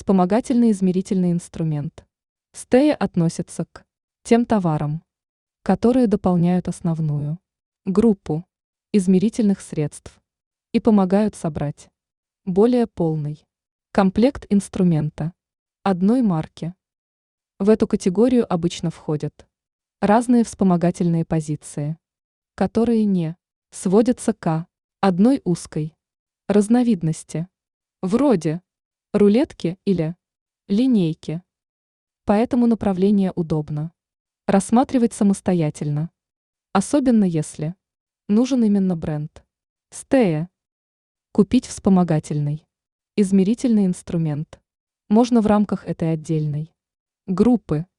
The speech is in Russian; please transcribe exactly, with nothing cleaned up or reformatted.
Вспомогательный измерительный инструмент. Стея относится к тем товарам, которые дополняют основную группу измерительных средств и помогают собрать более полный комплект инструмента одной марки. В эту категорию обычно входят разные вспомогательные позиции, которые не сводятся к одной узкой разновидности, вроде рулетки или линейки. Поэтому направление удобно рассматривать самостоятельно, особенно если нужен именно бренд. Стея. Купить вспомогательный измерительный инструмент можно в рамках этой отдельной группы